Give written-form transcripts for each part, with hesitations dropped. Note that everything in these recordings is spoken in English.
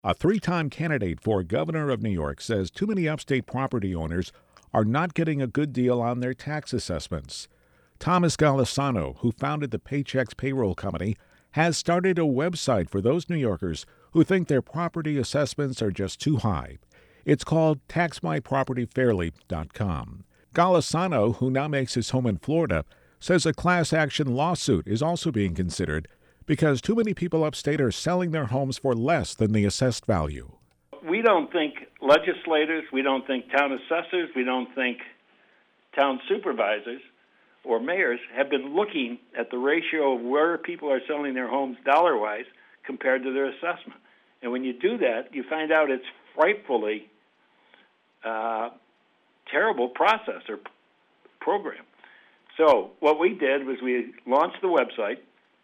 A three-time candidate for governor of New York says too many upstate property owners are not getting a good deal on their tax assessments. Thomas Golisano, who founded the Paychex Payroll Company, has started a website for those New Yorkers who think their property assessments are just too high. It's called taxmypropertyfairly.com. Golisano, who now makes his home in Florida, says a class action lawsuit is also being considered because too many people upstate are selling their homes for less than the assessed value. We don't think legislators, we don't think town assessors, we don't think town supervisors or mayors have been looking at the ratio of where people are selling their homes dollar-wise compared to their assessment. And when you do that, you find out it's frightfully terrible process or program. So what we did was we launched the website,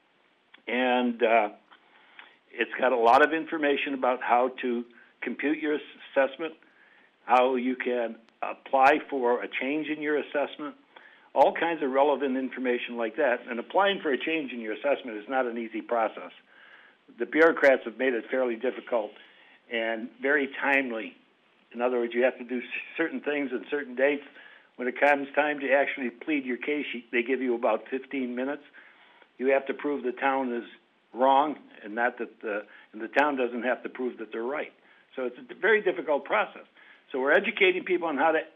and it's got a lot of information about how to compute your assessment, how you can apply for a change in your assessment, all kinds of relevant information like that. And applying for a change in your assessment is not an easy process. The bureaucrats have made it fairly difficult and very timely. In other words, you have to do certain things at certain dates. When it comes time to actually plead your case, they give you about 15 minutes. You have to prove the town is wrong, and not that and the town doesn't have to prove that they're right. So it's a very difficult process. So we're educating people on how to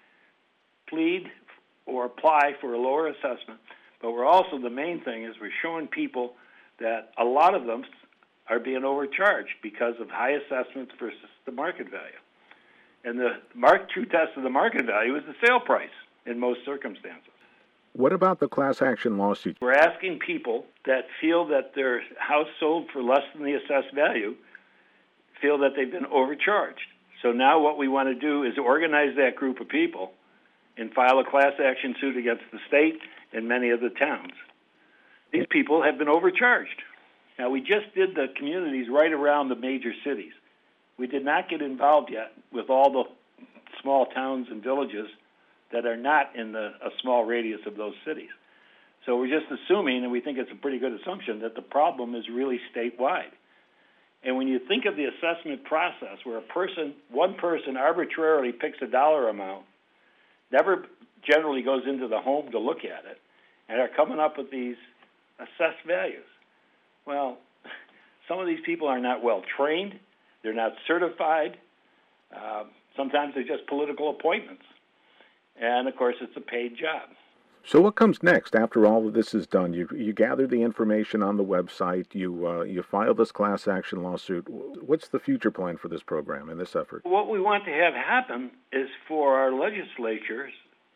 plead or apply for a lower assessment, but we're also, the main thing is we're showing people that a lot of them are being overcharged because of high assessments versus the market value. And the true test of the market value is the sale price in most circumstances. What about the class action lawsuit? We're asking people that feel that their house sold for less than the assessed value feel that they've been overcharged. So now what we want to do is organize that group of people and file a class action suit against the state and many of the towns. These people have been overcharged. Now, we just did the communities right around the major cities. We did not get involved yet with all the small towns and villages that are not in a small radius of those cities. So we're just assuming, and we think it's a pretty good assumption, that the problem is really statewide. And when you think of the assessment process where one person arbitrarily picks a dollar amount, never generally goes into the home to look at it, and are coming up with these assessed values. Well, some of these people are not well trained. They're not certified. Sometimes they're just political appointments. And, of course, it's a paid job. So what comes next after all of this is done? You gather the information on the website. You file this class action lawsuit. What's the future plan for this program and this effort? What we want to have happen is for our legislatures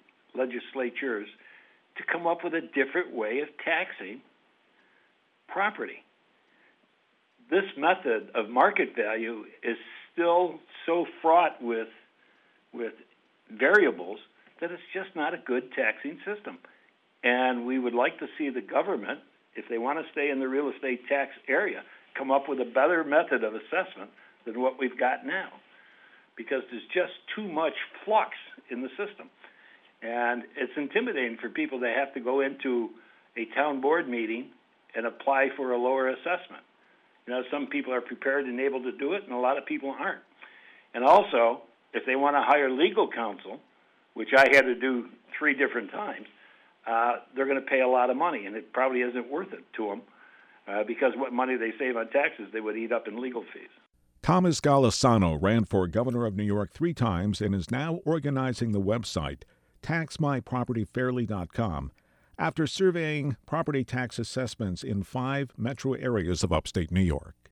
to come up with a different way of taxing property. This method of market value is still so fraught with variables that it's just not a good taxing system. And we would like to see the government, if they want to stay in the real estate tax area, come up with a better method of assessment than what we've got now, because there's just too much flux in the system. And it's intimidating for people to have to go into a town board meeting and apply for a lower assessment. You know, some people are prepared and able to do it, and a lot of people aren't. And also, if they want to hire legal counsel, which I had to do 3 different times, they're going to pay a lot of money, and it probably isn't worth it to them because what money they save on taxes they would eat up in legal fees. Thomas Golisano ran for governor of New York 3 times and is now organizing the website taxmypropertyfairly.com after surveying property tax assessments in 5 metro areas of upstate New York.